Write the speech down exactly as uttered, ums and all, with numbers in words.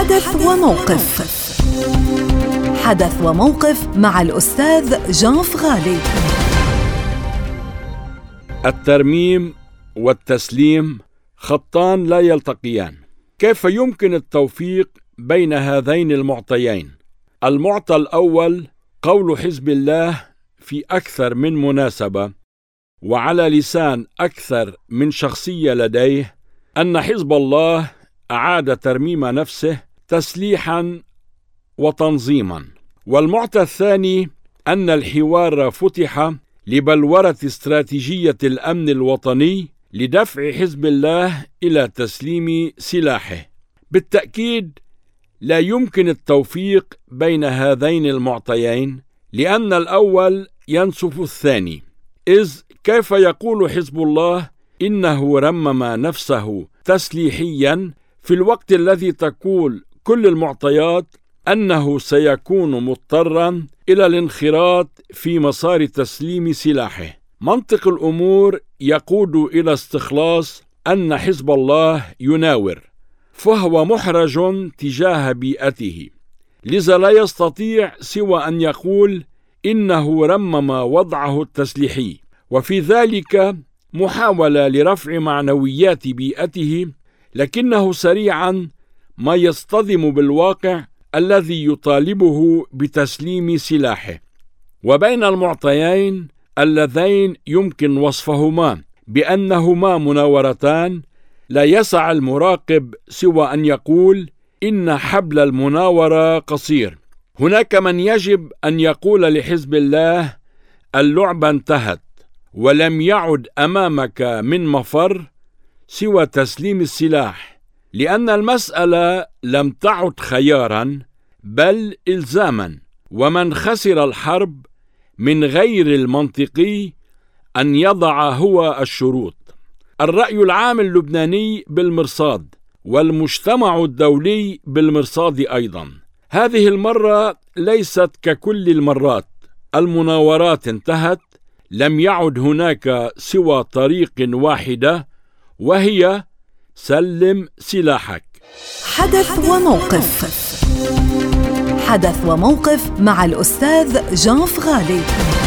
حدث وموقف. حدث وموقف مع الأستاذ جان فغالي. الترميم والتسليم خطان لا يلتقيان. كيف يمكن التوفيق بين هذين المعطيين؟ المعطى الأول قول حزب الله في أكثر من مناسبة وعلى لسان أكثر من شخصية لديه أن حزب الله أعاد ترميم نفسه تسليحا وتنظيما. والمعطى الثاني أن الحوار فتح لبلورة استراتيجية الأمن الوطني لدفع حزب الله إلى تسليم سلاحه. بالتأكيد لا يمكن التوفيق بين هذين المعطيين، لأن الأول ينسف الثاني. إذ كيف يقول حزب الله إنه رمم نفسه تسليحيا في الوقت الذي تقول كل المعطيات أنه سيكون مضطرا إلى الانخراط في مسار تسليم سلاحه؟ منطق الأمور يقود إلى استخلاص أن حزب الله يناور، فهو محرج تجاه بيئته، لذا لا يستطيع سوى أن يقول إنه رمم وضعه التسليحي، وفي ذلك محاولة لرفع معنويات بيئته، لكنه سريعا ما يصطدم بالواقع الذي يطالبه بتسليم سلاحه. وبين المعطيين اللذين يمكن وصفهما بأنهما مناورتان، لا يسع المراقب سوى أن يقول إن حبل المناورة قصير. هناك من يجب أن يقول لحزب الله اللعبة انتهت ولم يعد أمامك من مفر سوى تسليم السلاح، لأن المسألة لم تعد خيارا بل إلزاما. ومن خسر الحرب من غير المنطقي أن يضع هو الشروط. الرأي العام اللبناني بالمرصاد والمجتمع الدولي بالمرصاد أيضا. هذه المرة ليست ككل المرات، المناورات انتهت، لم يعد هناك سوى طريق واحدة وهي سلم سلاحك. حدث وموقف. حدث وموقف مع الأستاذ جان فغالي.